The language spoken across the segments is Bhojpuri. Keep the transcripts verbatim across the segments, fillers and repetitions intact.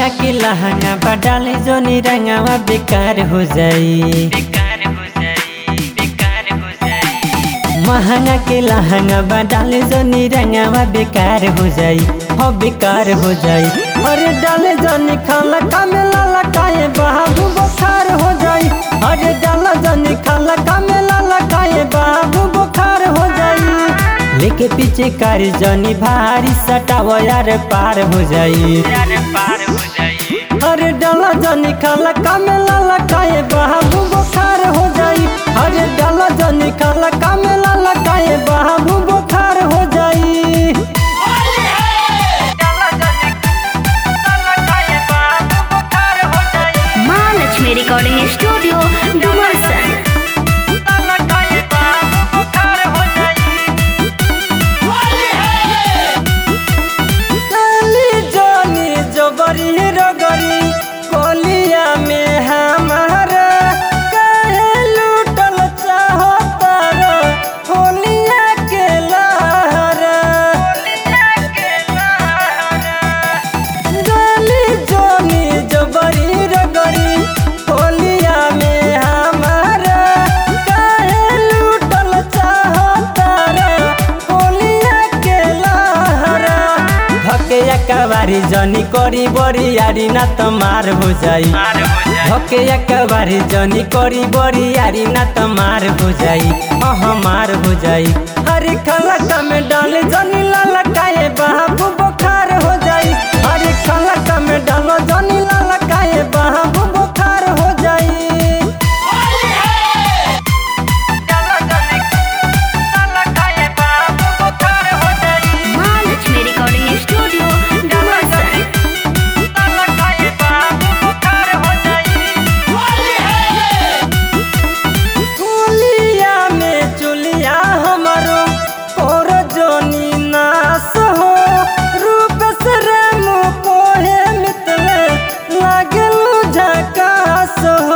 महंगा के लहंगा बडाले जोनी रंगावा बेकार हो जाई। महंगा के लहंगा बडाले जोनी रंगावा बेकार हो जाई, हो बेकार हो जाई। अरे डाले जोनी खाला कामेला लकाए बाबू बुखार हो जाई। अरे डाला जोनी खाला कामेला लकाए बाबू बुखार हो जाई। लेके पीछे कारी जोनी भारी सटावा यार पार हो जाई। अरे डाला जोनी खाला कामेला लकाए बाबू बुखार हो जाई। अरे डाला जोनी खाला कामेला लकाए बाबू बुखार हो जाई। Mahalakshmi recording studio Dumarsan. रगरी कोलिया में हमारा कहे लूटल चाहता होलिया के लहरा। गली जोनी जबरी रगरी कोलिया में हमारा कहे लूटल चाहता होलिया के लहरा। भके कबारी जनी करी बड़ी यारी ना तो मार हो जाई। भके कबारी जनी करी बड़ी यारी ना तो मार हो जाई, हाँ मार हो जाई। हरी खलका में डाले जनी ललकाए बाबू बुखार हो जाई। हरी खलका में डालो जनी ललकाए बाबू बुखार हो जाई। Mahalakshmi recording studio Dumarsan. चुलिया में चुलिया हमारो और जोनी नास हो। रूप से रेमु कोहे मितले लागलू झकास हो।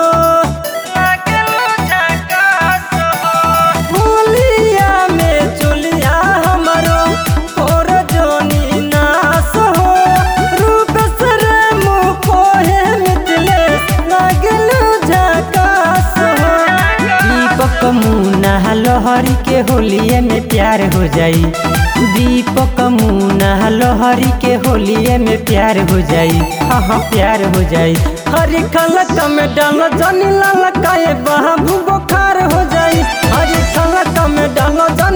चुलिया में चुलिया हमारो और जोनी नास हो। रूप से रेमु कोहे मितले लागलू झकास हो। दीपक मुन्ना लोहरी के होलिये में प्यार हो जाई। दीपक मुन्ना लोहरी के होलिये में प्यार हो जाई, हाँ हाँ प्यार हो जाई। हरी खलक में डालो जनी ललकाए बाबू बुखार हो जाई। हरी खलक में डालो जनी